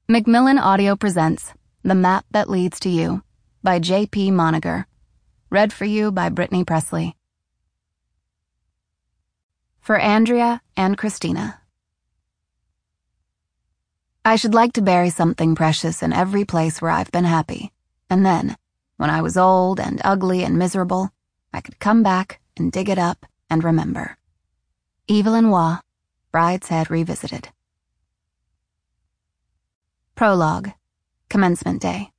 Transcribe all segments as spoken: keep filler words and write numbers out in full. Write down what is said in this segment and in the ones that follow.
Macmillan Audio presents The Map That Leads to You by J P Monager. Read for you by Brittany Presley. For Andrea and Christina. I should like to bury something precious in every place where I've been happy, and then, when I was old and ugly and miserable, I could come back and dig it up and remember. Evelyn Waugh, Brideshead Revisited. Prologue. Commencement Day.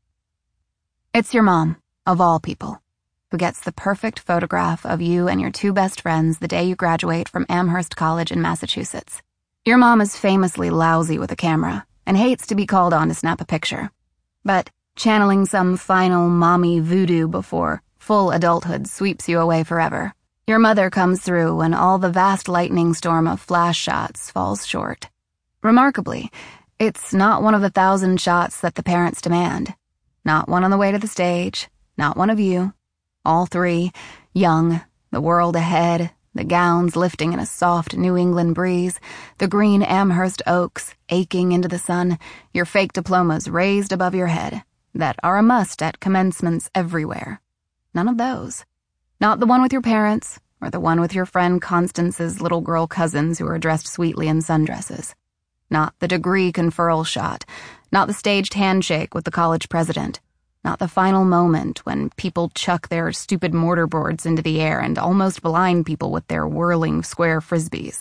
It's your mom, of all people, who gets the perfect photograph of you and your two best friends the day you graduate from Amherst College in Massachusetts. Your mom is famously lousy with a camera and hates to be called on to snap a picture. But channeling some final mommy voodoo before full adulthood sweeps you away forever, your mother comes through when all the vast lightning storm of flash shots falls short. Remarkably, it's not one of the thousand shots that the parents demand. Not one on the way to the stage, not one of you. All three, young, the world ahead, the gowns lifting in a soft New England breeze, the green Amherst oaks aching into the sun, your fake diplomas raised above your head, that are a must at commencements everywhere. None of those. Not the one with your parents, or the one with your friend Constance's little girl cousins who are dressed sweetly in sundresses. Not the degree conferral shot, not the staged handshake with the college president, not the final moment when people chuck their stupid mortarboards into the air and almost blind people with their whirling square frisbees.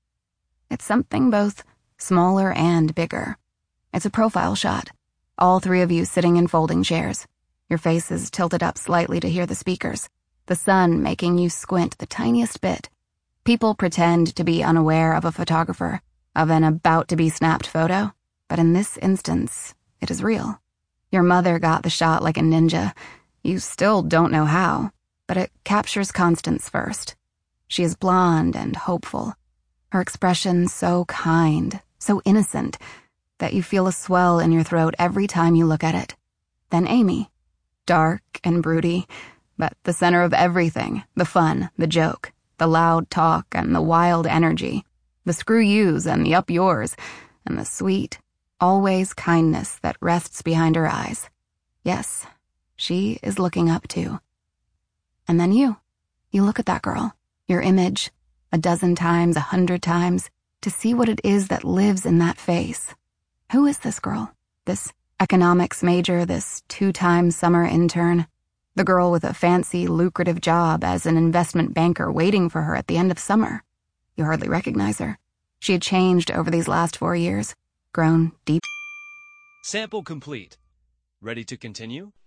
It's something both smaller and bigger. It's a profile shot, all three of you sitting in folding chairs, your faces tilted up slightly to hear the speakers, the sun making you squint the tiniest bit. People pretend to be unaware of a photographer, of an about-to-be-snapped photo, but in this instance, it is real. Your mother got the shot like a ninja. You still don't know how, but it captures Constance first. She is blonde and hopeful, her expression so kind, so innocent, that you feel a swell in your throat every time you look at it. Then Amy, dark and broody, but the center of everything, the fun, the joke, the loud talk and the wild energy, the screw yous and the up yours, and the sweet, always kindness that rests behind her eyes. Yes, she is looking up too. And then you. You look at that girl, your image, a dozen times, a hundred times, to see what it is that lives in that face. Who is this girl? This economics major, this two-time summer intern? The girl with a fancy, lucrative job as an investment banker waiting for her at the end of summer? You hardly recognize her. She had changed over these last four years, grown deep. Sample complete. Ready to continue?